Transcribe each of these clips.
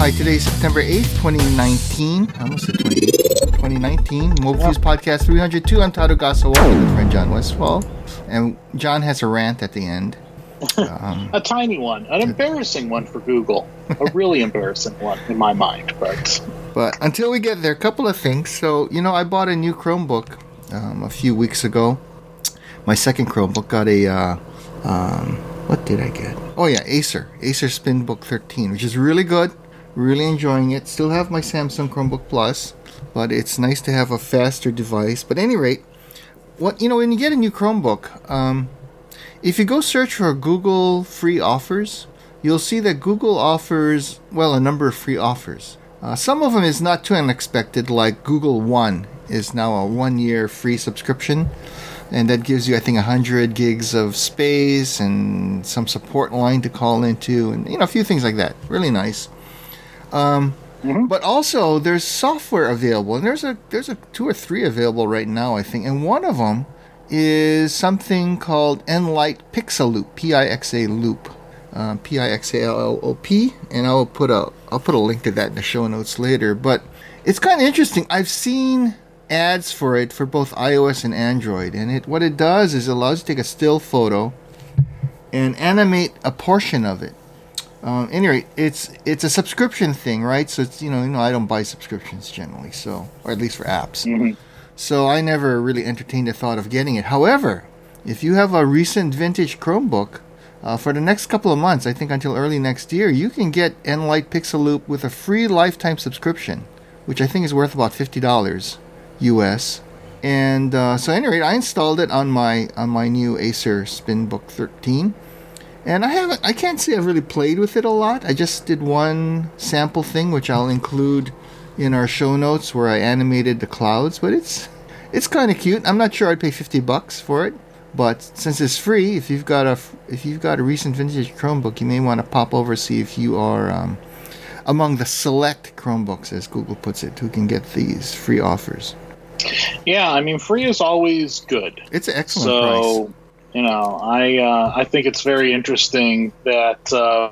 Hi, today's September 8th, 2019. I almost said 2019. Mobile Fuse Podcast 302. I'm Tado Gasawa with my friend John Westfall. And John has a rant at the end. A tiny one. An embarrassing one for Google. A really embarrassing one in my mind. But until we get there, a couple of things. So, I bought a new Chromebook a few weeks ago. My second Chromebook got a... what did I get? Oh, yeah, Acer SpinBook 13, which is really good. Really enjoying it. Still have my Samsung Chromebook Plus, but it's nice to have a faster device. But at any rate, when you get a new Chromebook, if you go search for Google free offers, you'll see that Google offers, a number of free offers. Some of them is not too unexpected, like Google One is now a 1-year free subscription. And that gives you, I think, 100 gigs of space and some support line to call into and, a few things like that. Really nice. But also, there's software available. And there's a 2 or 3 available right now, I think. And one of them is something called Enlight Pixaloop, P-I-X-A Loop. P-I-X-A-L-O-P. And I'll put a link to that in the show notes later. But it's kind of interesting. I've seen ads for it for both iOS and Android, and what it does is it allows you to take a still photo and animate a portion of it. Anyway, it's a subscription thing, right? So it's I don't buy subscriptions generally, or at least for apps. So I never really entertained the thought of getting it. However, if you have a recent vintage Chromebook, for the next couple of months, I think until early next year, you can get Enlight Pixaloop with a free lifetime subscription, which I think is worth about $50. US. And so anyway, I installed it on my new Acer SpinBook 13. And I can't say I've really played with it a lot. I just did one sample thing, which I'll include in our show notes, where I animated the clouds. But it's kind of cute. I'm not sure I'd pay $50 for it, but since it's free, if you've got a recent vintage Chromebook, you may want to pop over, see if you are among the select Chromebooks, as Google puts it, who can get these free offers. Yeah, I mean, free is always good. It's an excellent price. So, I think it's very interesting that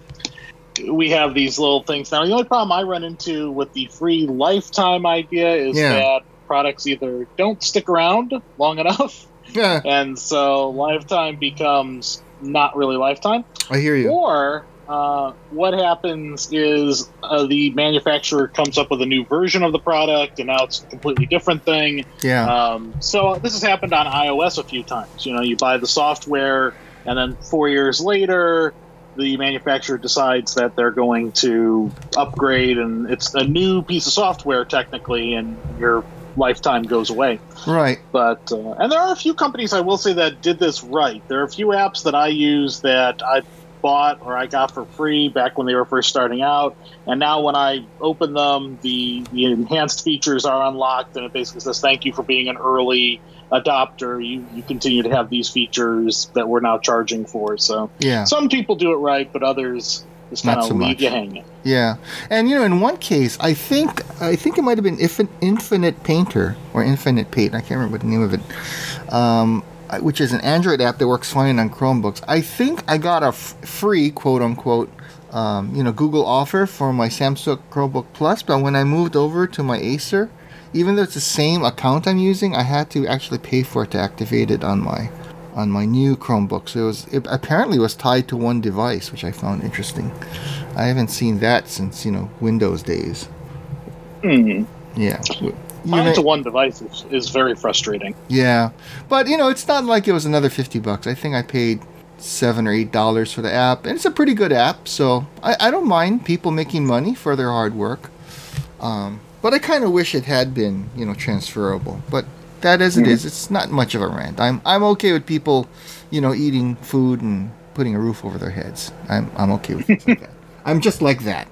we have these little things. Now, the only problem I run into with the free lifetime idea is that products either don't stick around long enough, and so lifetime becomes not really lifetime. I hear you. Or what happens is the manufacturer comes up with a new version of the product, and now it's a completely different thing. Yeah. So this has happened on iOS a few times. You buy the software, and then 4 years later, the manufacturer decides that they're going to upgrade, and it's a new piece of software technically, and your lifetime goes away. Right. But and there are a few companies, I will say, that did this right. There are a few apps that I use that I bought or I got for free back when they were first starting out, and now when I open them, the enhanced features are unlocked, and it basically says thank you for being an early adopter. You continue to have these features that we're now charging for. So some people do it right, but others just kind of leave you hanging. Yeah, and in one case, I think it might have been Infinite Painter or Infinite Paint. I can't remember the name of it. Which is an Android app that works fine on Chromebooks. I think I got a free, quote-unquote, Google offer for my Samsung Chromebook Plus, but when I moved over to my Acer, even though it's the same account I'm using, I had to actually pay for it to activate it on my new Chromebook. So it apparently was tied to one device, which I found interesting. I haven't seen that since, Windows days. Yeah. Tied to one device is very frustrating. Yeah, but it's not like it was another $50. I think I paid $7 or $8 for the app, and it's a pretty good app. So I don't mind people making money for their hard work. But I kind of wish it had been transferable. But that as it is, it's not much of a rant. I'm okay with people eating food and putting a roof over their heads. I'm okay with things like that. I'm just like that.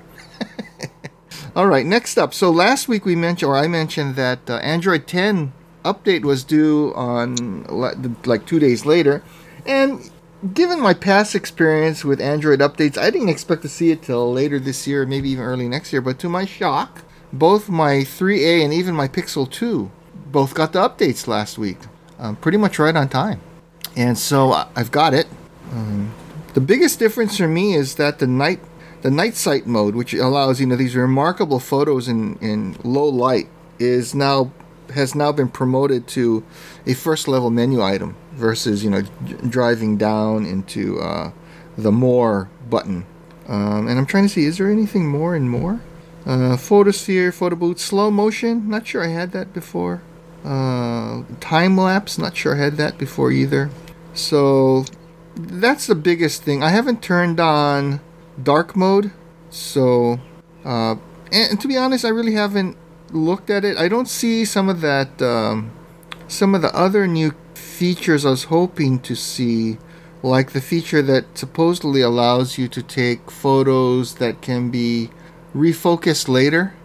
All right, next up. So last week I mentioned that Android 10 update was due on like 2 days later. And given my past experience with Android updates, I didn't expect to see it till later this year, maybe even early next year. But to my shock, both my 3A and even my Pixel 2 both got the updates last week. Pretty much right on time. And so I've got it. The biggest difference for me is that the night the night sight mode, which allows these remarkable photos in low light, has now been promoted to a first level menu item versus driving down into the more button. And I'm trying to see, is there anything more and more? Photosphere, photo booth, slow motion. Not sure I had that before. Time lapse. Not sure I had that before either. So that's the biggest thing. I haven't turned on dark mode, so and to be honest, I really haven't looked at it. I don't see some of that, some of the other new features I was hoping to see, like the feature that supposedly allows you to take photos that can be refocused later.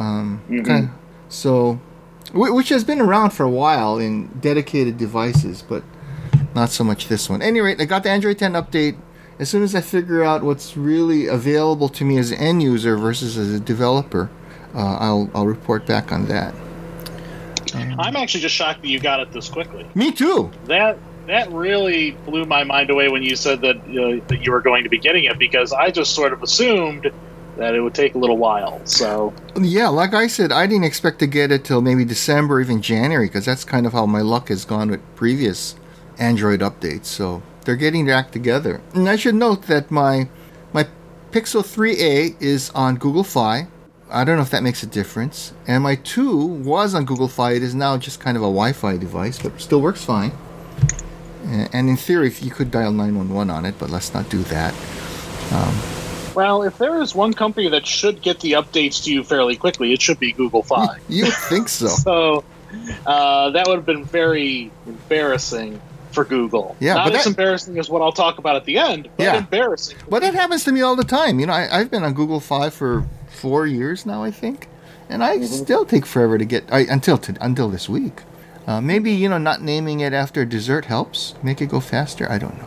So, which has been around for a while in dedicated devices, but not so much this one. At any rate, I got the Android 10 update. As soon as I figure out what's really available to me as an end user versus as a developer, I'll report back on that. I'm actually just shocked that you got it this quickly. Me too. That really blew my mind away when you said that you were going to be getting it, because I just sort of assumed that it would take a little while. So yeah, like I said, I didn't expect to get it till maybe December, even January, because that's kind of how my luck has gone with previous Android updates. So they're getting their act together. And I should note that my Pixel 3a is on Google Fi. I don't know if that makes a difference. And my 2 was on Google Fi. It is now just kind of a Wi-Fi device, but still works fine. And in theory, you could dial 911 on it, but let's not do that. Well, if there is one company that should get the updates to you fairly quickly, it should be Google Fi. You would think so. So that would have been very embarrassing for Google. Yeah, not as embarrassing as what I'll talk about at the end, but embarrassing. But that happens to me all the time. I've been on Google Fi for 4 years now, I think, and I still take forever to get until this week. Maybe not naming it after dessert helps make it go faster. I don't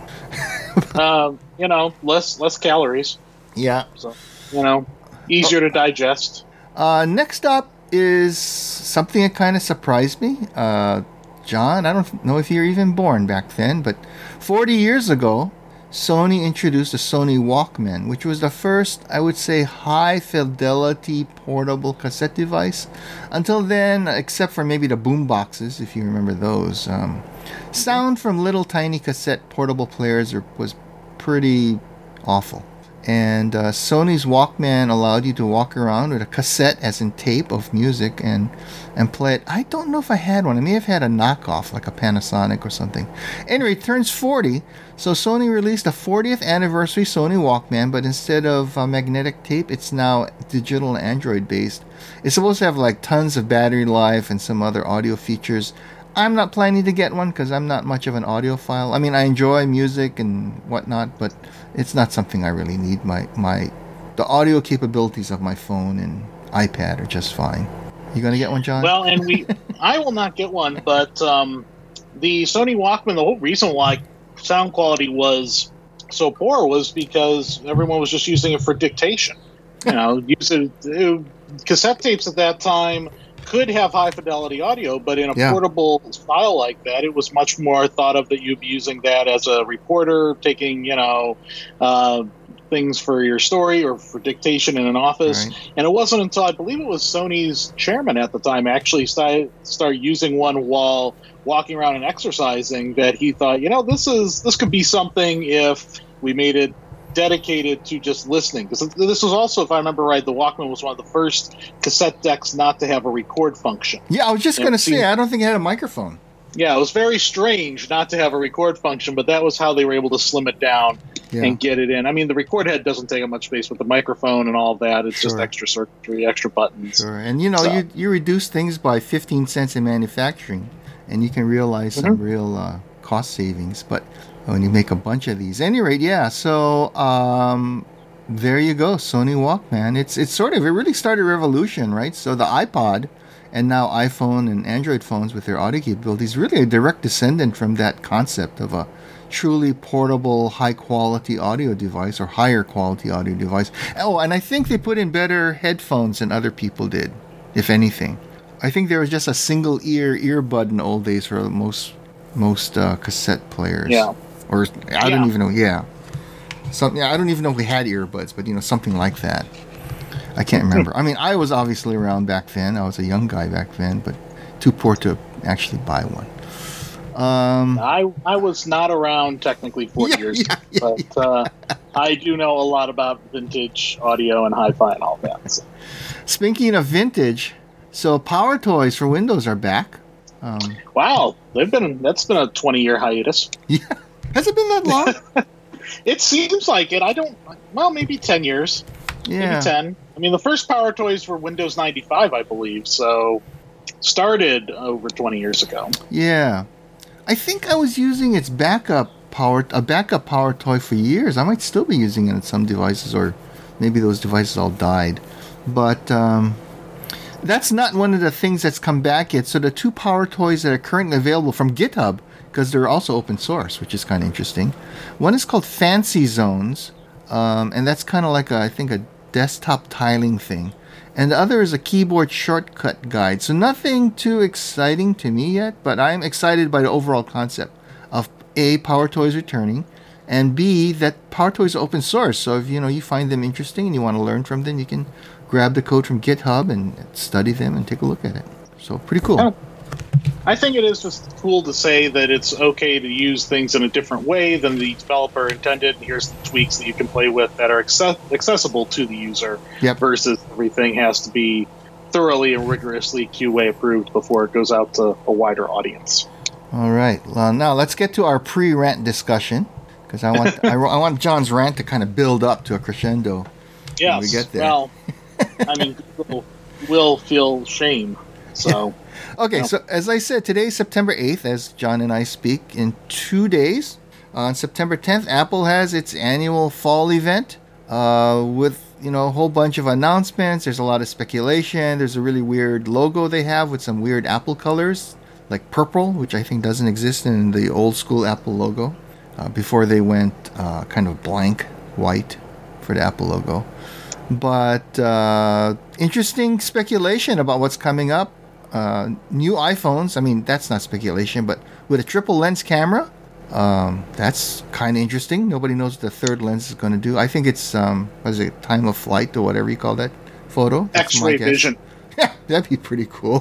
know. Less calories. Yeah. So easier to digest. Next up is something that kind of surprised me. John, I don't know if you were even born back then, but 40 years ago, Sony introduced the Sony Walkman, which was the first, I would say, high-fidelity portable cassette device. Until then, except for maybe the boom boxes, if you remember those, sound from little tiny cassette portable players was pretty awful. And Sony's Walkman allowed you to walk around with a cassette, as in tape, of music and play it. I don't know if I had one. I may have had a knockoff, like a Panasonic or something. Anyway, it turns 40, so Sony released a 40th anniversary Sony Walkman, but instead of magnetic tape, it's now digital and Android-based. It's supposed to have like tons of battery life and some other audio features. I'm not planning to get one because I'm not much of an audiophile. I mean, I enjoy music and whatnot, but it's not something I really need. The audio capabilities of my phone and iPad are just fine. You gonna get one, John? Well, I will not get one, but the Sony Walkman, the whole reason why sound quality was so poor was because everyone was just using it for dictation. Cassette tapes at that time could have high fidelity audio, but in a portable file like that, it was much more thought of that you'd be using that as a reporter, taking things for your story or for dictation in an office. Right. And it wasn't until I believe it was Sony's chairman at the time actually started using one while walking around and exercising that he thought, this could be something if we made it dedicated to just listening. Because this was also, if I remember right, the Walkman was one of the first cassette decks not to have a record function. Yeah, I was just going to say, I don't think it had a microphone. Yeah, it was very strange not to have a record function, but that was how they were able to slim it down and get it in. I mean, the record head doesn't take up much space with the microphone and all that. It's just extra circuitry, extra buttons. Sure, and you reduce things by 15 cents in manufacturing, and you can realize some real cost savings. But when you make a bunch of these, at any rate, so there you go, Sony Walkman. It really started a revolution, right? So the iPod and now iPhone and Android phones with their audio capabilities really a direct descendant from that concept of a truly portable, high-quality audio device or higher quality audio device. Oh, and I think they put in better headphones than other people did, if anything. I think there was just a single earbud in the old days for most cassette players. Yeah. Or I don't even know. Yeah. Something. I don't even know if we had earbuds, but something like that. I can't remember. I mean, I was obviously around back then. I was a young guy back then, but too poor to actually buy one. I was not around technically 4 years, but I do know a lot about vintage audio and hi-fi and all that. So. Speaking of vintage, so Power Toys for Windows are back. Wow, that's been a 20-year hiatus. Yeah, has it been that long? It seems like it. Maybe 10 years. Yeah, maybe 10. I mean, the first Power Toys were Windows 95, I believe. So started over 20 years ago. Yeah. I think I was using its backup power toy for years. I might still be using it on some devices, or maybe those devices all died. But that's not one of the things that's come back yet. So the two Power Toys that are currently available from GitHub, because they're also open source, which is kind of interesting. One is called Fancy Zones, and that's kind of like I think a desktop tiling thing. And the other is a keyboard shortcut guide. So nothing too exciting to me yet, but I'm excited by the overall concept of A, Power Toys returning, and B, that Power Toys are open source. So if you find them interesting and you want to learn from them, you can grab the code from GitHub and study them and take a look at it. So pretty cool. Oh. I think it is just cool to say that it's okay to use things in a different way than the developer intended. And here's the tweaks that you can play with that are accessible to the user, versus everything has to be thoroughly and rigorously QA approved before it goes out to a wider audience. All right. Well, now let's get to our pre-rant discussion, because I want I want John's rant to kind of build up to a crescendo when we get there. Well, I mean, people will feel shame. So. Okay, so as I said, today is September 8th, as John and I speak. In 2 days, on September 10th, Apple has its annual fall event with, a whole bunch of announcements. There's a lot of speculation. There's a really weird logo they have with some weird Apple colors, like purple, which I think doesn't exist in the old school Apple logo. Before they went kind of blank white for the Apple logo. But interesting speculation about what's coming up. New iPhones, I mean, that's not speculation, but with a triple lens camera, that's kind of interesting. Nobody knows what the third lens is going to do. I think it's, time of flight or whatever you call that photo. X-ray vision. Yeah, that'd be pretty cool.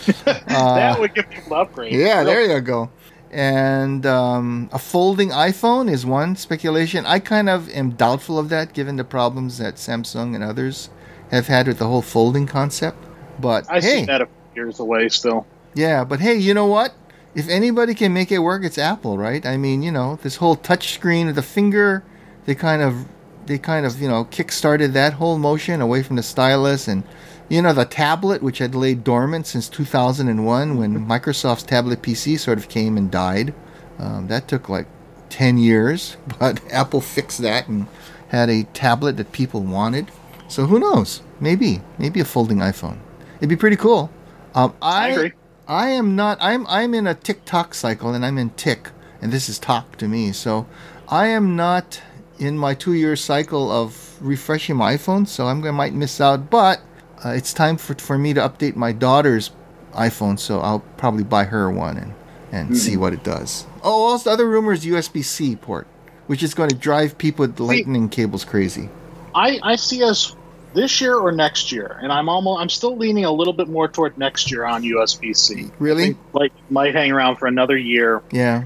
That would give people an upgrade. Yeah, there you go. And a folding iPhone is one speculation. I kind of am doubtful of that, given the problems that Samsung and others have had with the whole folding concept. But I see that years away still. Yeah, but hey, you know what? If anybody can make it work, it's Apple, right? I mean, this whole touch screen of the finger, they kind of kick-started that whole motion away from the stylus, and the tablet, which had laid dormant since 2001 when Microsoft's tablet PC sort of came and died. That took like 10 years, but Apple fixed that and had a tablet that people wanted. So who knows? Maybe a folding iPhone. It'd be pretty cool. I agree. I am not. I'm in a TikTok cycle, and I'm in Tik, and this is talk to me. So I am not in my 2-year cycle of refreshing my iPhone, so I might miss out. But it's time for me to update my daughter's iPhone, so I'll probably buy her one and see what it does. Oh, also the other rumor is USB-C port, which is going to drive people with lightning cables crazy. I see us this year or next year, and I'm still leaning a little bit more toward next year on USB-C. Really? I think, might hang around for another year. Yeah.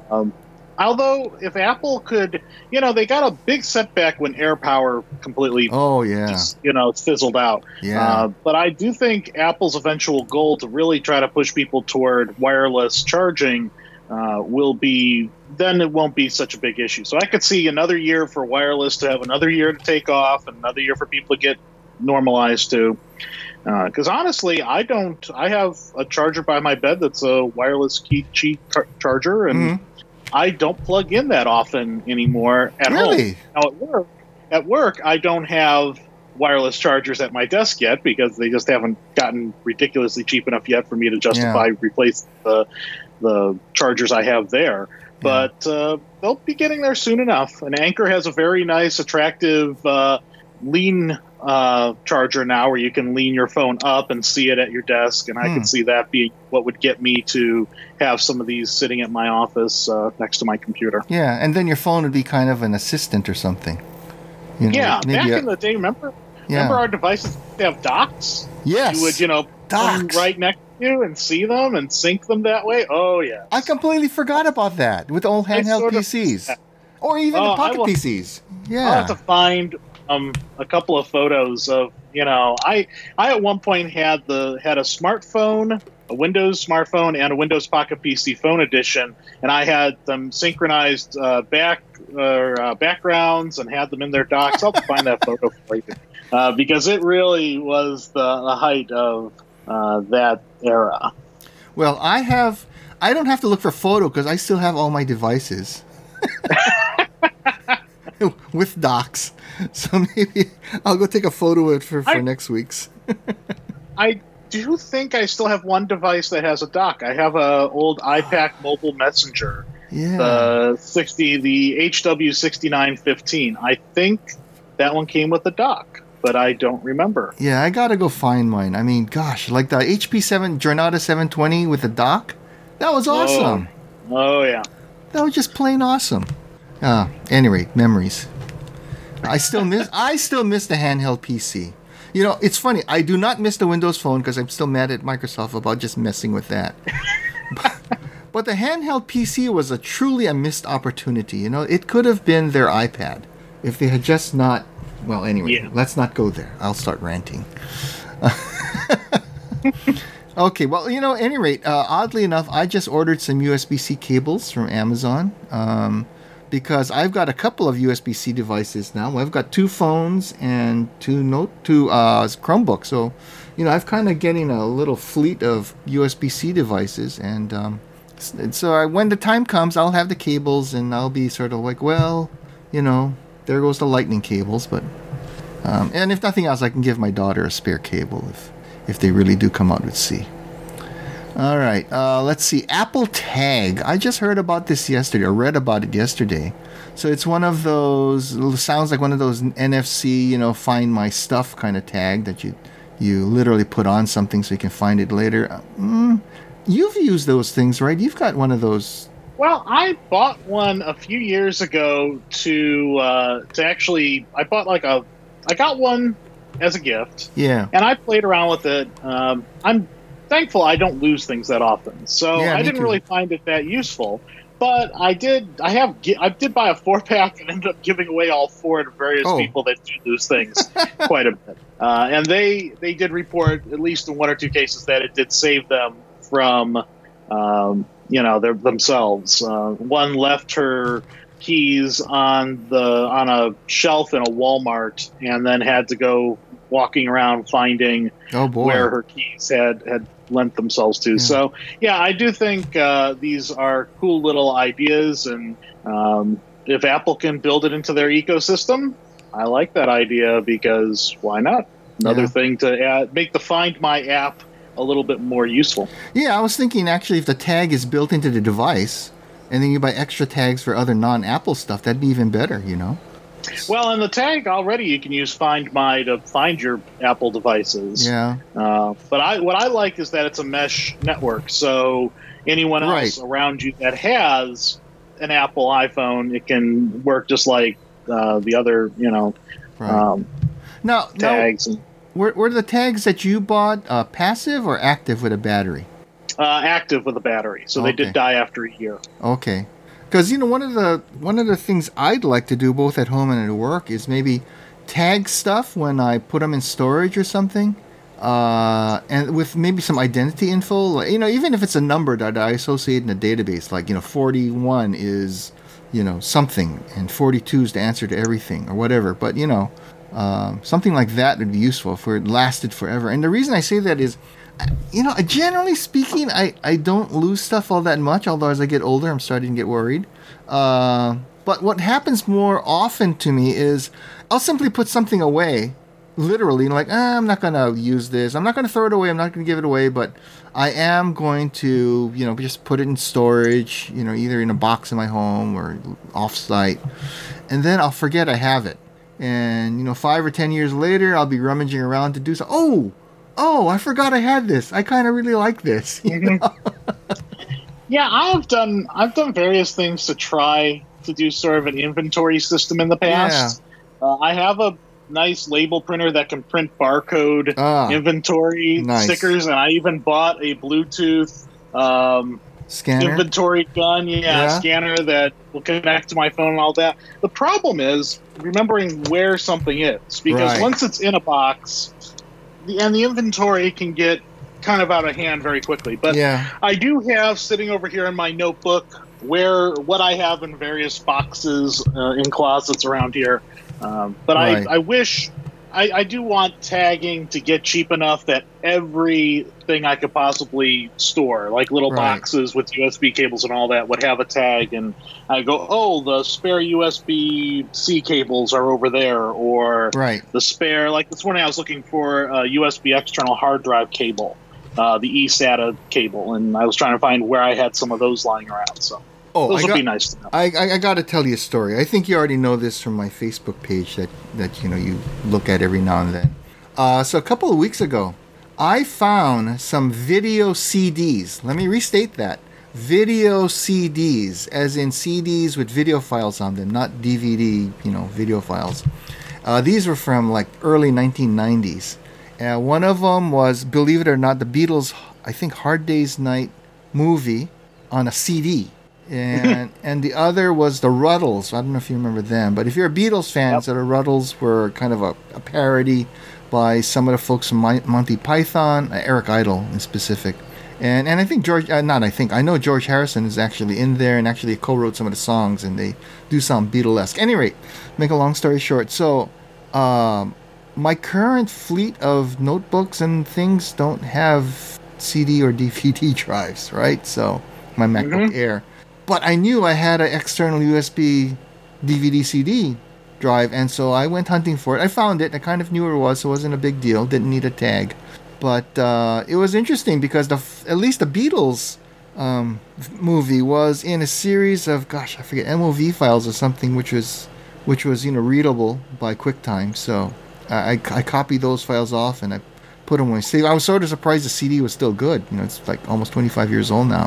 Although, if Apple could, they got a big setback when AirPower completely, fizzled out. Yeah. But I do think Apple's eventual goal to really try to push people toward wireless charging will be, then it won't be such a big issue. So I could see another year for wireless to have another year to take off, and another year for people to get normalized to. Because honestly, I have a charger by my bed that's a wireless Qi charger, and I don't plug in that often anymore at home. Now at work, I don't have wireless chargers at my desk yet because they just haven't gotten ridiculously cheap enough yet for me to justify replacing the chargers I have there. But they'll be getting there soon enough. And Anker has a very nice, attractive lean charger now, where you can lean your phone up and see it at your desk, and I could see that being what would get me to have some of these sitting at my office next to my computer. Yeah, and then your phone would be kind of an assistant or something. You know, Yeah, back in the day, remember our devices have docks? Yes. You would, put them right next to you and see them and sync them that way. Oh, yeah. I completely forgot about that with old handheld PCs. Or even the pocket PCs. Yeah. I'll have to find a couple of photos of, I at one point had a smartphone, a Windows smartphone, and a Windows Pocket PC phone edition, and I had them synchronized backgrounds and had them in their docks. I'll find that photo for you. Because it really was the height of that era. Well, I don't have to look for photo because I still have all my devices with docks. So maybe I'll go take a photo of it for next week's. I do think I still have one device that has a dock. I have a old iPac Mobile Messenger. Yeah. The HW6915. I think that one came with a dock, but I don't remember. Yeah, I gotta go find mine. I mean, gosh, like the HP Jornada 720 with the dock, that was awesome. Oh yeah, that was just plain awesome. Anyway, memories. I still miss the handheld PC. It's funny. I do not miss the Windows Phone because I'm still mad at Microsoft about just messing with that. But the handheld PC was truly a missed opportunity. It could have been their iPad if they had just not. Well, anyway, Let's not go there. I'll start ranting. Okay, well, at any rate, oddly enough, I just ordered some USB-C cables from Amazon because I've got a couple of USB-C devices now. I've got 2 phones and 2 Chromebooks. So, I've kind of getting a little fleet of USB-C devices. And so when the time comes, I'll have the cables and I'll be sort of like, well, there goes the lightning cables. But and if nothing else, I can give my daughter a spare cable if they really do come out with C. All right, let's see. Apple Tag. I just heard about this yesterday, or read about it yesterday. So it's one of those, sounds like one of those NFC, find my stuff kind of tag that you literally put on something so you can find it later. You've used those things, right? You've got one of those. Well, I bought one a few years ago to actually, I got one as a gift. Yeah. And I played around with it. I'm thankful I don't lose things that often. So I didn't really find it that useful. But I did buy a 4-pack and ended up giving away all 4 to various people that do lose things quite a bit. And they did report, at least in 1 or 2 cases, that it did save them from, themselves. One left her keys on a shelf in a Walmart and then had to go walking around finding where her keys had lent themselves to. Yeah. So I do think these are cool little ideas, and if Apple can build it into their ecosystem, I like that idea, because why not? Another thing to add, make the Find My app a little bit more useful. Yeah, I was thinking actually if the tag is built into the device and then you buy extra tags for other non-Apple stuff, that'd be even better, Well, in the tag already, you can use Find My to find your Apple devices. Yeah. But what I like is that it's a mesh network, so anyone else around you that has an Apple iPhone, it can work just like the other, tags. Were the tags that you bought passive or active with a battery? Active with a battery, so they did die after a year. Okay. Because one of the things I'd like to do both at home and at work is maybe tag stuff when I put them in storage or something, and with maybe some identity info. Even if it's a number that I associate in a database, like 41 is something, and 42 is the answer to everything or whatever. But something like that would be useful if it lasted forever. And the reason I say that is, generally speaking, I don't lose stuff all that much, although as I get older, I'm starting to get worried. But what happens more often to me is I'll simply put something away, literally, like, I'm not going to use this. I'm not going to throw it away. I'm not going to give it away, but I am going to, just put it in storage, either in a box in my home or off-site, and then I'll forget I have it. And 5 or 10 years later, I'll be rummaging around to do so. Oh, I forgot I had this. I kind of really like this. Yeah, I've done various things to try to do sort of an inventory system in the past. Yeah. I have a nice label printer that can print barcode inventory stickers, and I even bought a Bluetooth scanner inventory gun, scanner that will connect to my phone and all that. The problem is remembering where something is, because once it's in a box, the inventory can get kind of out of hand very quickly. But I do have sitting over here in my notebook what I have in various boxes in closets around here. But I wish I do want tagging to get cheap enough that everything I could possibly store, like little boxes with USB cables and all that, would have a tag, and I go, the spare USB-C cables are over there, or the spare, like this morning I was looking for a USB external hard drive cable, the eSATA cable, and I was trying to find where I had some of those lying around, so. Those would be nice to know. I got to tell you a story. I think you already know this from my Facebook page that you look at every now and then. So a couple of weeks ago, I found some video CDs. Let me restate that. Video CDs, as in CDs with video files on them, not DVD, video files. These were from like early 1990s. One of them was, believe it or not, the Beatles, I think, Hard Day's Night movie on a CD. And the other was the Ruddles. I don't know if you remember them, but if you're a Beatles fan, so the Ruddles were kind of a parody by some of the folks from Monty Python, Eric Idle in specific. And I think I know George Harrison is actually in there and actually co-wrote some of the songs, and they do sound Beatlesque. At any rate, make a long story short, so my current fleet of notebooks and things don't have CD or DVD drives, right? So my MacBook Air. But I knew I had an external USB DVD CD drive, and so I went hunting for it. I found it. I kind of knew where it was, so it wasn't a big deal. Didn't need a tag. But it was interesting because at least the Beatles movie was in a series of, I forget, MOV files or something, which was readable by QuickTime. So I copied those files off and I put them away. See, I was sort of surprised the CD was still good. It's like almost 25 years old now.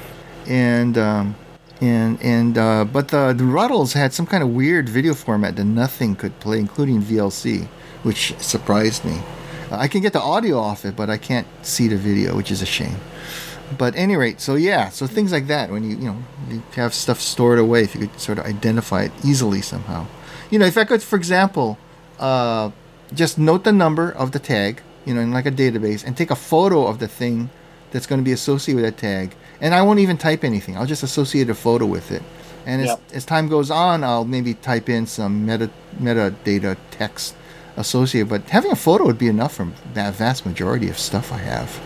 But the Ruddles had some kind of weird video format that nothing could play, including VLC, which surprised me. I can get the audio off it, but I can't see the video, which is a shame. But at any rate, so things like that, when you have stuff stored away, if you could sort of identify it easily somehow. If I could, for example, just note the number of the tag, in like a database, and take a photo of the thing that's going to be associated with that tag. And I won't even type anything. I'll just associate a photo with it. And as time goes on, I'll maybe type in some metadata text associated. But having a photo would be enough for that vast majority of stuff I have.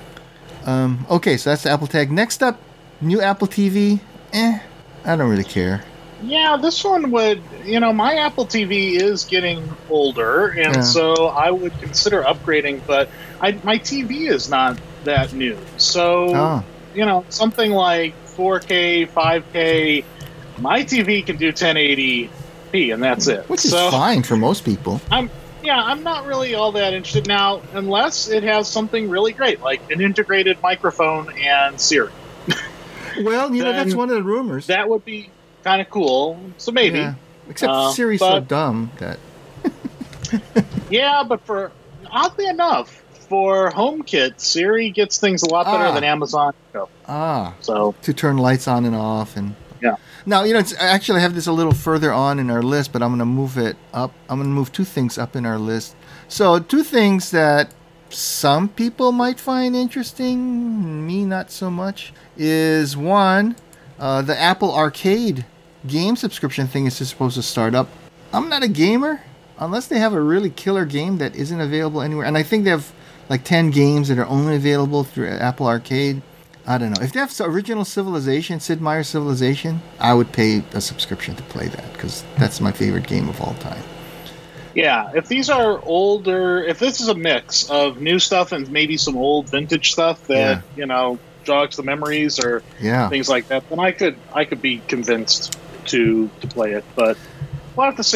Okay, so that's the Apple tag. Next up, new Apple TV. I don't really care. Yeah, this one would, my Apple TV is getting older, and so I would consider upgrading, but my TV is not that new. So... something like 4K, 5K, my TV can do 1080p, and that's it. Which is fine for most people. I'm not really all that interested now, unless it has something really great, like an integrated microphone and Siri. Well, that's one of the rumors. That would be kind of cool, so maybe. Yeah. Except Siri's so dumb that... Yeah, but oddly enough, for HomeKit, Siri gets things a lot better than Amazon. So to turn lights on and off, and Now actually I have this a little further on in our list, but I'm going to move it up. I'm going to move two things up in our list. So two things that some people might find interesting, me not so much, is one, the Apple Arcade game subscription thing is supposed to start up. I'm not a gamer unless they have a really killer game that isn't available anywhere, and I think they have like 10 games that are only available through Apple Arcade. I don't know. If they have original Civilization, Sid Meier's Civilization, I would pay a subscription to play that because that's my favorite game of all time. Yeah, if these are older, if this is a mix of new stuff and maybe some old vintage stuff that, jogs the memories or things like that, then I could be convinced to play it, but we'll have to see.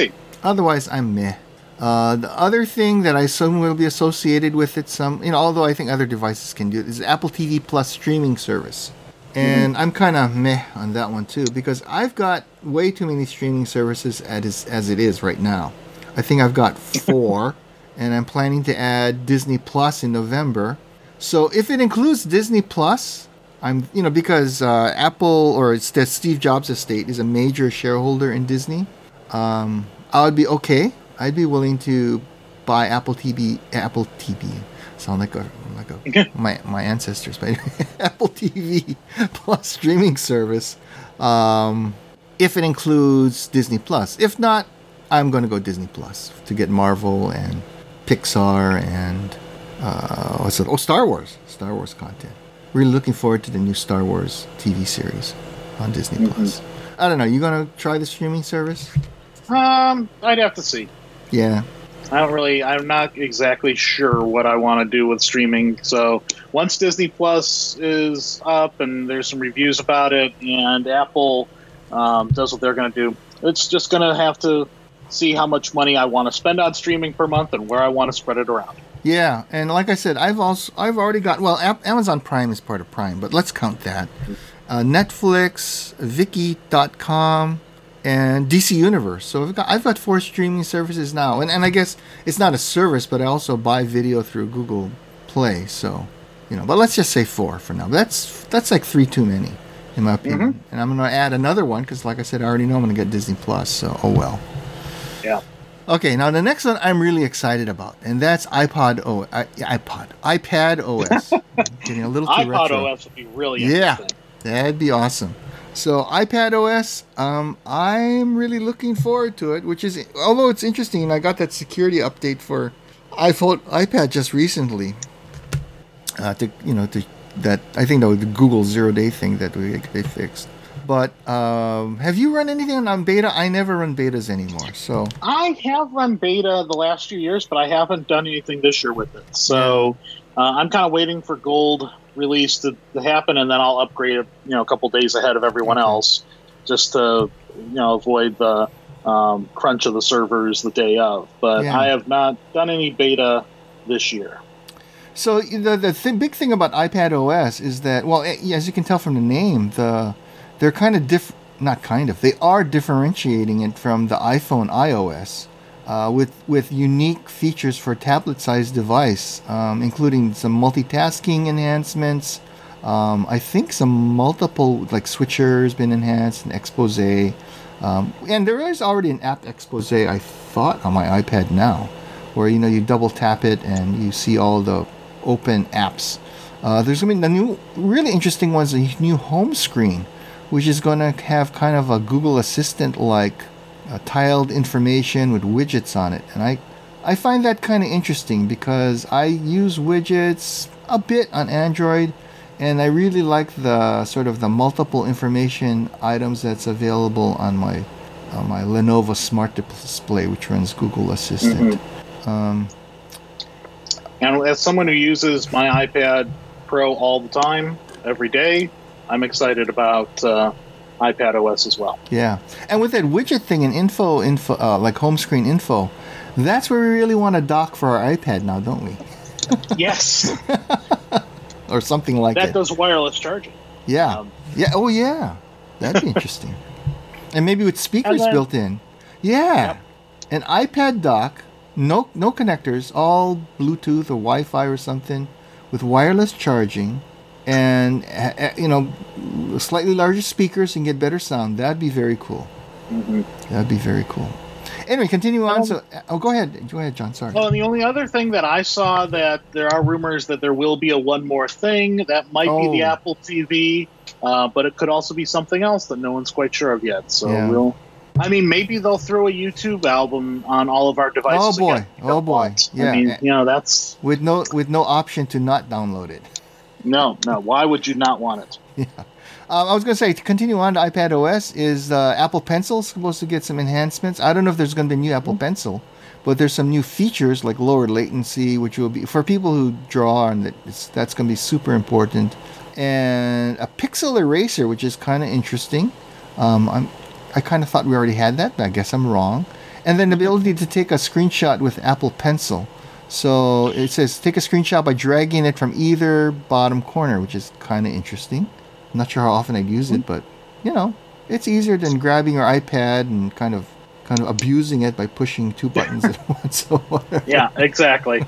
Otherwise, I'm meh. The other thing that I assume will be associated with it, although I think other devices can do it, is Apple TV Plus streaming service. And I'm kind of meh on that one too, because I've got way too many streaming services as it is right now. I think I've got 4, and I'm planning to add Disney Plus in November. So if it includes Disney Plus, because Apple, or it's the Steve Jobs estate, is a major shareholder in Disney, I would be okay. I'd be willing to buy Apple TV. Sound like my ancestors, but Apple TV Plus streaming service. If it includes Disney Plus. If not, I'm going to go Disney Plus to get Marvel and Pixar and Star Wars content. Really looking forward to the new Star Wars TV series on Disney Plus. I don't know. You going to try the streaming service? I'd have to see. Yeah. I'm not exactly sure what I want to do with streaming. So once Disney Plus is up and there's some reviews about it and Apple does what they're going to do, it's just going to have to see how much money I want to spend on streaming per month and where I want to spread it around. Yeah, and like I said, I've already got, Amazon Prime is part of Prime, but let's count that. Netflix, Viki.com, and DC Universe. So I've got 4 streaming services now, and I guess it's not a service, but I also buy video through Google Play. So, but let's just say 4 for now. That's like 3 too many, in my opinion. And I'm going to add another one because, like I said, I already know I'm going to get Disney Plus. So, oh well. Yeah. Okay, now the next one I'm really excited about, and that's iPad OS. Getting a little too iPod retro. OS would be really interesting. Yeah, that'd be awesome. So iPad OS, I'm really looking forward to it, although it's interesting, I got that security update for iPad just recently. I think that was the Google 0-day thing that they fixed. But have you run anything on beta? I never run betas anymore. So I have run beta the last few years, but I haven't done anything this year with it. So I'm kind of waiting for Gold release to happen, and then I'll upgrade it, a couple days ahead of everyone else, just to avoid the crunch of the servers the day of. But I have not done any beta this year. So the big thing about iPad OS is that, as you can tell from the name, they're kind of they are differentiating it from the iPhone iOS with unique features for tablet-sized device, including some multitasking enhancements. I think some multiple switchers been enhanced, an expose, and there is already an app expose, I thought, on my iPad now, where you double tap it and you see all the open apps. There's going to be the new, really interesting one's a new home screen, which is going to have kind of a Google Assistant-like tiled information with widgets on it. And I find that kind of interesting because I use widgets a bit on Android, and I really like the sort of the multiple information items that's available on my Lenovo Smart Display, which runs Google Assistant. And as someone who uses my iPad Pro all the time, every day, I'm excited about iPad OS as well. Yeah, and with that widget thing and info, like home screen info, that's where we really want to dock for our iPad now, don't we? Yes. Or something like that. That does wireless charging. Yeah. Oh, yeah. That'd be interesting. And maybe with speakers built in. Yeah. Yep. An iPad dock, no connectors, all Bluetooth or Wi-Fi or something, with wireless charging. And slightly larger speakers and get better sound. That'd be very cool. That'd be very cool. Anyway, continue on. Go ahead, John. Sorry. Well, and the only other thing that I saw, that there are rumors that there will be a one more thing that might be the Apple TV, but it could also be something else that no one's quite sure of yet. So maybe they'll throw a YouTube album on all of our devices. Oh boy. Yeah. That's with no option to not download it. No. Why would you not want it? Yeah. I was going to say, to continue on to iPad OS, is Apple Pencil supposed to get some enhancements. I don't know if there's going to be a new Apple Pencil, but there's some new features like lower latency, which will be, for people who draw, and that's going to be super important. And a pixel eraser, which is kind of interesting. I kind of thought we already had that, but I guess I'm wrong. And then the ability to take a screenshot with Apple Pencil. So it says take a screenshot by dragging it from either bottom corner, which is kind of interesting. I'm not sure how often I'd use it, but it's easier than grabbing your iPad and kind of abusing it by pushing two buttons at once. Or whatever. Yeah, exactly.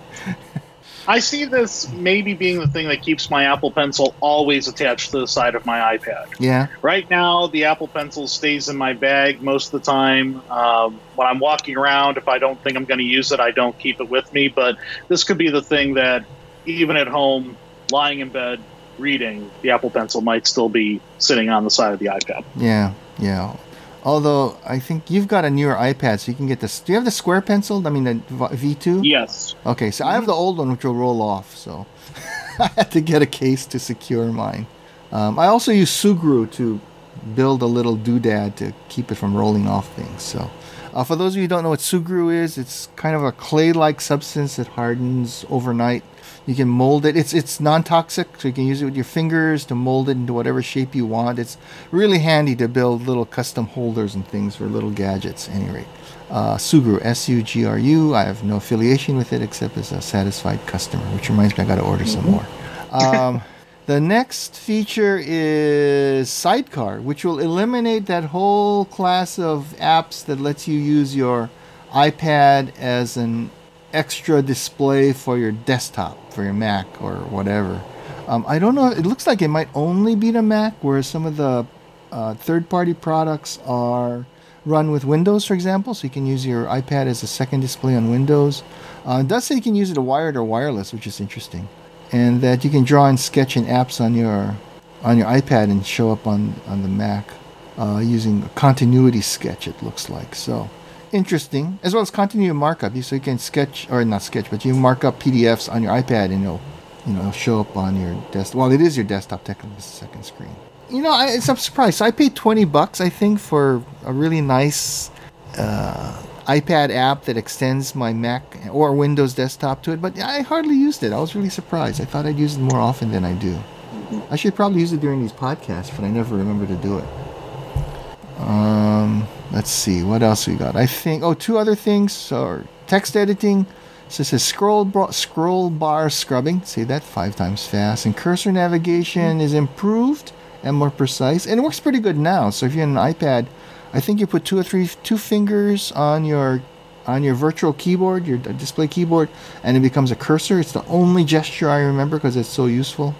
I see this maybe being the thing that keeps my Apple Pencil always attached to the side of my iPad. Yeah. Right now, the Apple Pencil stays in my bag most of the time. When I'm walking around, if I don't think I'm going to use it, I don't keep it with me. But this could be the thing that, even at home, lying in bed, reading, the Apple Pencil might still be sitting on the side of the iPad. Yeah. Although, I think you've got a newer iPad, so you can get this. Do you have the Square Pencil? I mean, the V2? Yes. Okay, so I have the old one, which will roll off, so I had to get a case to secure mine. I also use Sugru to build a little doodad to keep it from rolling off things. So, for those of you who don't know what Sugru is, it's kind of a clay-like substance that hardens overnight. You can mold it. It's non-toxic, so you can use it with your fingers to mold it into whatever shape you want. It's really handy to build little custom holders and things for little gadgets, at any rate. Sugru, Sugru. I have no affiliation with it except as a satisfied customer, which reminds me I got to order some more. The next feature is Sidecar, which will eliminate that whole class of apps that lets you use your iPad as an extra display for your desktop, for your Mac or whatever. I don't know. It looks like it might only be the Mac, whereas some of the third-party products are run with Windows, for example, so you can use your iPad as a second display on Windows. It does say you can use it wired or wireless, which is interesting, and that you can draw and sketch in apps on your iPad and show up on the Mac using a continuity sketch. It looks like so. Interesting, as well as continuity markup, so you can sketch, or not sketch, but you mark up PDFs on your iPad and it'll show up on your desktop. Well, it is your desktop, technically, it's the second screen. I'm surprised. So I paid $20, I think, for a really nice iPad app that extends my Mac or Windows desktop to it, but I hardly used it. I was really surprised. I thought I'd use it more often than I do. I should probably use it during these podcasts, but I never remember to do it. Let's see, what else we got? I think, two other things. So, text editing. So it says scroll bar scrubbing. Say that 5 times fast. And cursor navigation is improved and more precise. And it works pretty good now. So if you're on an iPad, I think you put two fingers on your virtual keyboard, your display keyboard, and it becomes a cursor. It's the only gesture I remember because it's so useful.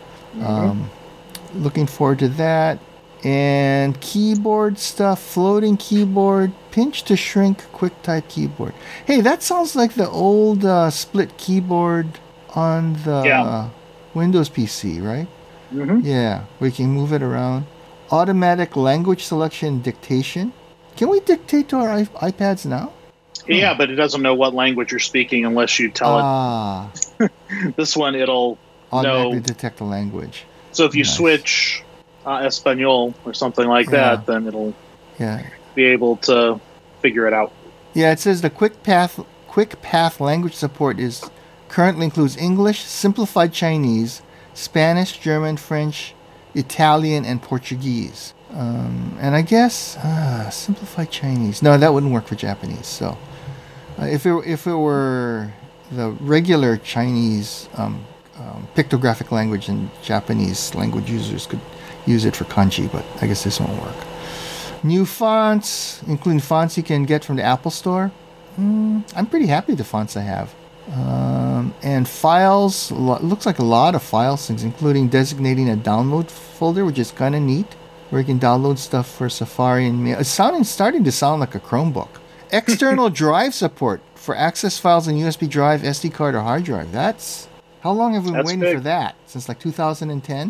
Looking forward to that. And keyboard stuff, floating keyboard, pinch to shrink, quick type keyboard. Hey, that sounds like the old split keyboard on the Windows PC, right? Mm-hmm. Yeah, where you can move it around. Automatic language selection dictation. Can we dictate to our iPads now? Yeah, but it doesn't know what language you're speaking unless you tell it. This one, it'll automatically detect the language. So if you switch Espanol or something like that, then it'll be able to figure it out. Yeah, it says the quick path language support currently includes English, simplified Chinese, Spanish, German, French, Italian, and Portuguese. And I guess simplified Chinese. No, that wouldn't work for Japanese. So if it were the regular Chinese pictographic language, and Japanese language users could use it for kanji, but I guess this won't work. New fonts, including fonts you can get from the Apple Store. I'm pretty happy with the fonts I have. And files, looks like a lot of file things, including designating a download folder, which is kind of neat, where you can download stuff for Safari and Mail. It's starting to sound like a Chromebook. External drive support for access files in USB drive, SD card, or hard drive. How long have we been waiting for that? Since like 2010?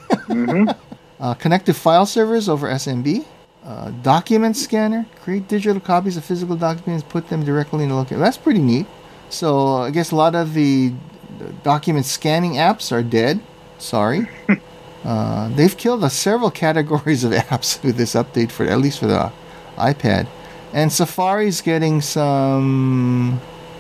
Connected file servers over SMB. Document scanner. Create digital copies of physical documents, put them directly in the location. That's pretty neat. So I guess a lot of the document scanning apps are dead. Sorry. They've killed several categories of apps with this update, at least for the iPad. And Safari's getting some...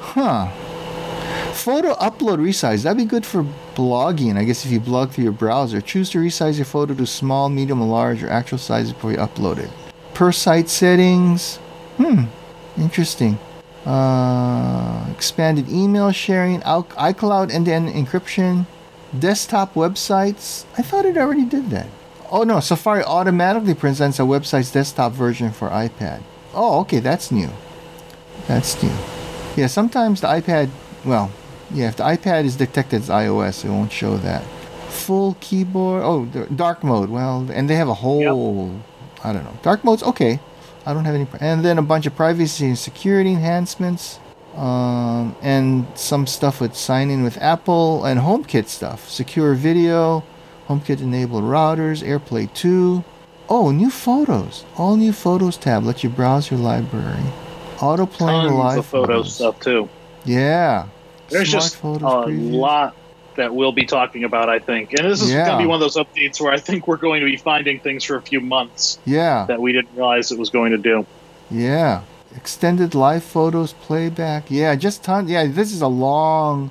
Photo upload resize. That'd be good for blogging. I guess if you blog through your browser, choose to resize your photo to small, medium, or large, or actual size before you upload it. Per site settings. Interesting. Expanded email sharing, iCloud end-to-end encryption, desktop websites. I thought it already did that. Oh no, Safari automatically presents a website's desktop version for iPad. Oh, okay, that's new. That's new. Yeah, sometimes the iPad, well, yeah, if the iPad is detected as iOS, it won't show that. Full keyboard, oh, dark mode. Well, and they have a whole, I don't know. Dark mode's okay. I don't have any, and then a bunch of privacy and security enhancements, and some stuff with sign in with Apple and HomeKit stuff. Secure video, HomeKit enabled routers, AirPlay 2. Oh, new photos. All new photos tab lets you browse your library. Autoplaying Tons live of photo stuff too. Yeah. There's Smart just photos a preview. lot that we'll be talking about, I think. And this is going to be one of those updates where I think we're going to be finding things for a few months that we didn't realize it was going to do. Yeah. Extended live photos playback. Yeah, just tons. Yeah, this is a long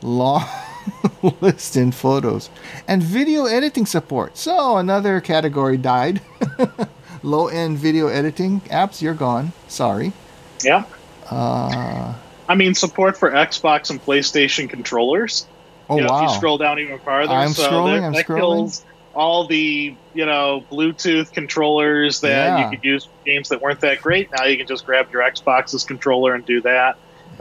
list in photos. And video editing support. So another category died. Low-end video editing apps, you're gone. Sorry. Yeah. I mean, support for Xbox and PlayStation controllers. Oh, wow. If you scroll down even farther, I'm scrolling. kills all the, Bluetooth controllers that you could use for games that weren't that great. Now you can just grab your Xbox's controller and do that.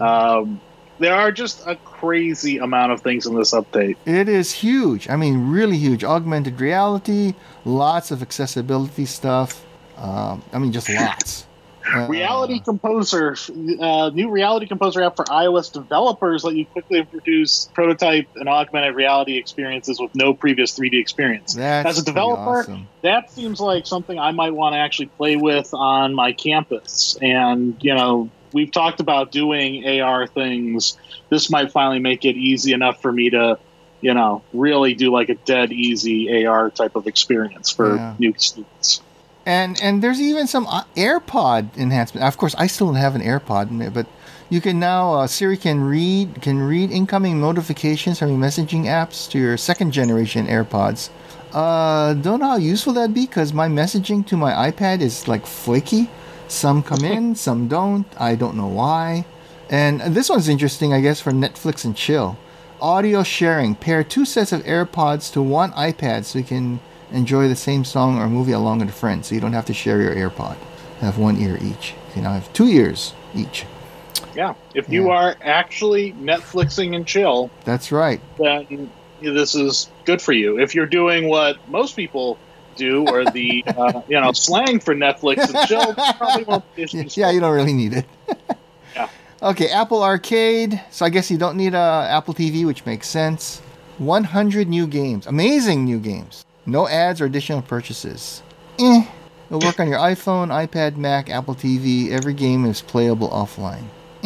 There are just a crazy amount of things in this update. It is huge. I mean, really huge. Augmented reality, lots of accessibility stuff. Just lots. Reality Composer, new Reality Composer app for iOS developers let you quickly produce prototype and augmented reality experiences with no previous 3D experience. As a developer, awesome. That seems like something I might want to actually play with on my campus. And, we've talked about doing AR things. This might finally make it easy enough for me to, really do like a dead easy AR type of experience for new students. And there's even some AirPod enhancement. Of course, I still don't have an AirPod, but you can now Siri can read incoming notifications from your messaging apps to your second generation AirPods. Don't know how useful that'd be because my messaging to my iPad is like flaky. Some come in, some don't. I don't know why. And this one's interesting, I guess, for Netflix and chill. Audio sharing. Pair 2 sets of AirPods to one iPad so you can enjoy the same song or movie along with a friend, so you don't have to share your AirPod. Have one ear each. You now have 2 ears each. Yeah, if you are actually Netflixing and chill, that's right. Then this is good for you. If you're doing what most people do, or the slang for Netflix and chill, probably won't be as useful. Yeah, you don't really need it. Yeah. Okay, Apple Arcade. So I guess you don't need a Apple TV, which makes sense. 100 new games, amazing new games. No ads or additional purchases. It'll work on your iPhone, iPad, Mac, Apple TV. Every game is playable offline.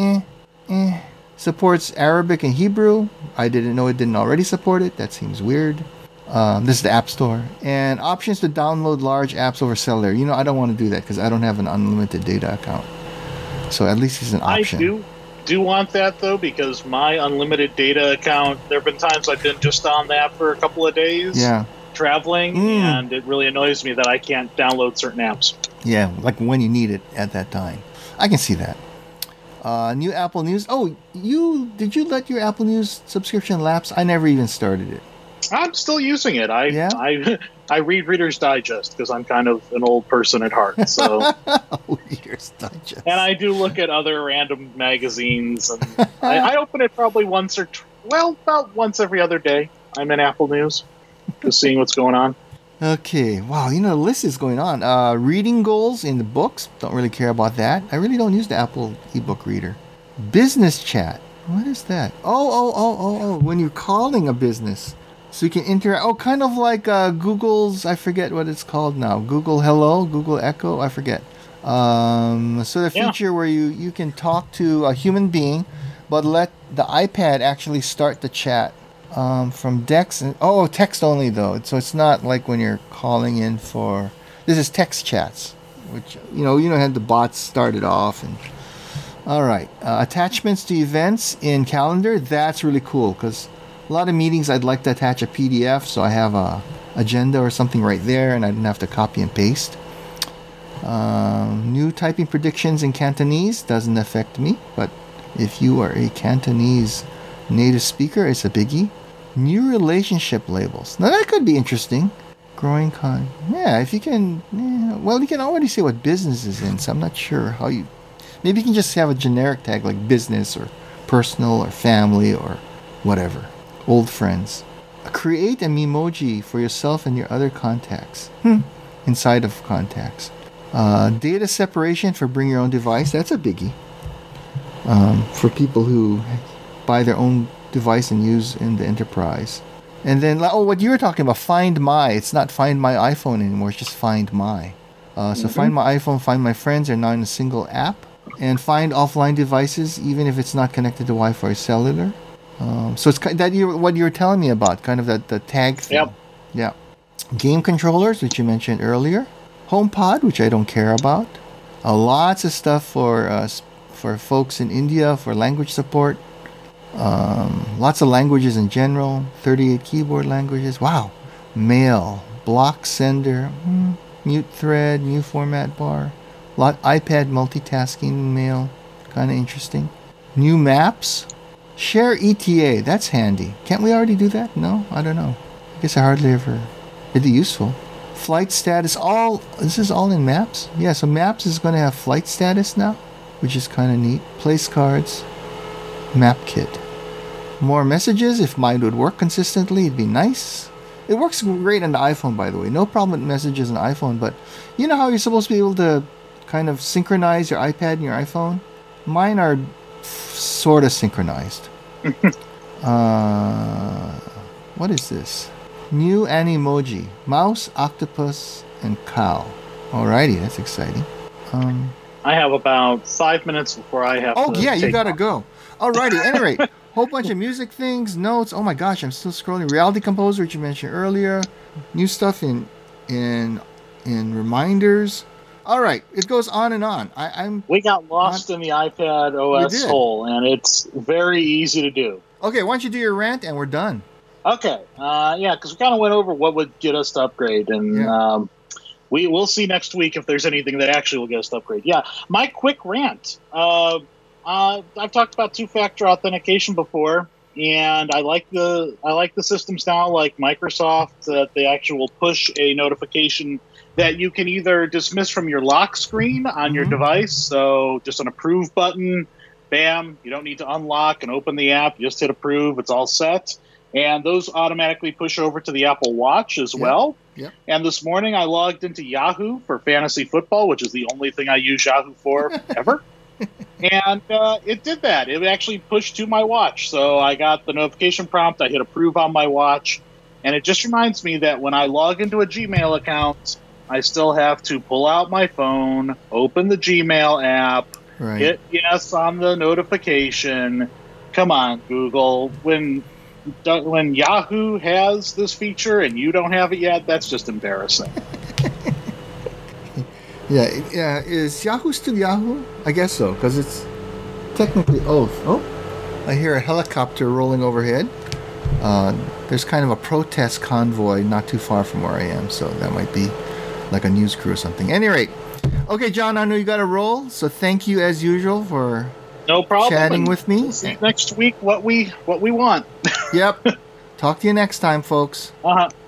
Supports Arabic and Hebrew. I didn't know it didn't already support it. That seems weird. This is the App Store. And options to download large apps over cellular. I don't want to do that because I don't have an unlimited data account. So at least it's an option. I do want that, though, because my unlimited data account, there have been times I've been just on that for a couple of days. Yeah. Traveling, and it really annoys me that I can't download certain apps. Yeah, like when you need it at that time. I can see that. New Apple News. Oh, did you let your Apple News subscription lapse? I never even started it. I'm still using it. I read Reader's Digest because I'm kind of an old person at heart. So Reader's Digest. And I do look at other random magazines, and I open it probably about once every other day. I'm in Apple News. Just seeing what's going on. Okay. Wow, the list is going on. Reading goals in the books. Don't really care about that. I really don't use the Apple ebook reader. Business chat. What is that? Oh. When you're calling a business. So you can interact. Oh, kind of like Google's, I forget what it's called now. Google Hello, Google Echo, I forget. So the feature where you can talk to a human being, but let the iPad actually start the chat. From Dex text only though, so it's not like when you're calling in for this is text chats, which had the bots started off. And all right, attachments to events in Calendar, that's really cool because a lot of meetings I'd like to attach a PDF so I have a agenda or something right there and I didn't have to copy and paste. New typing predictions in Cantonese doesn't affect me, but if you are a Cantonese native speaker, it's a biggie. New relationship labels. Now that could be interesting. Growing yeah, if you can, well, you can already say what business is in, so I'm not sure how you, maybe you can just have a generic tag like business or personal or family or whatever. Old friends. Create a memoji for yourself and your other contacts. Inside of contacts. Data separation for bring your own device. That's a biggie. For people who buy their own device and use in the enterprise. And then, what you were talking about, Find My. It's not Find My iPhone anymore. It's just Find My. So Find My iPhone, Find My Friends are now in a single app. And find offline devices, even if it's not connected to Wi-Fi or cellular. So it's what you were telling me about, kind of the tag thing. Yep. Yeah. Game controllers, which you mentioned earlier. HomePod, which I don't care about. Lots of stuff for folks in India for language support. Lots of languages in general. 38 keyboard languages. Wow. Mail. Block sender. Mute thread. New format bar. iPad multitasking mail. Kind of interesting. New maps. Share ETA. That's handy. Can't we already do that? No? I don't know. I guess I hardly ever... It'd be useful. Flight status. This is all in Maps? Yeah, so Maps is going to have flight status now, which is kind of neat. Place cards. Map kit. More messages. If mine would work consistently, it'd be nice. It works great on the iPhone, by the way. No problem with messages on the iPhone, but you know how you're supposed to be able to kind of synchronize your iPad and your iPhone? Mine are sort of synchronized. What is this? New Animoji. Mouse, octopus, and cow. Alrighty, that's exciting. I have about 5 minutes before I have to... Oh, yeah, you gotta go. Alrighty, anyway. Whole bunch of music things, notes. Oh my gosh, I'm still scrolling. Reality Composer, which you mentioned earlier. New stuff in reminders. All right, it goes on and on. We got lost in the iPad OS hole, and it's very easy to do. Okay, why don't you do your rant, and we're done. Okay, because we kind of went over what would get us to upgrade, and we'll see next week if there's anything that actually will get us to upgrade. Yeah, my quick rant. I've talked about two-factor authentication before, and I like the systems now, like Microsoft, that they actually will push a notification that you can either dismiss from your lock screen on your device, so just an approve button, bam, you don't need to unlock and open the app, you just hit approve, it's all set. And those automatically push over to the Apple Watch as well. Yep. And this morning I logged into Yahoo for fantasy football, which is the only thing I use Yahoo for ever. And it did that. It actually pushed to my watch. So I got the notification prompt, I hit approve on my watch, and it just reminds me that when I log into a Gmail account, I still have to pull out my phone, open the Gmail app, hit yes on the notification. Come on, Google. When Yahoo has this feature and you don't have it yet, that's just embarrassing. Yeah. Is Yahoo still Yahoo? I guess so, because it's technically oath. Oh, I hear a helicopter rolling overhead. There's kind of a protest convoy not too far from where I am, so that might be like a news crew or something. At any rate, okay, John, I know you got to roll, so thank you as usual for chatting with me. We'll see next week what we want. Yep. Talk to you next time, folks. Uh-huh.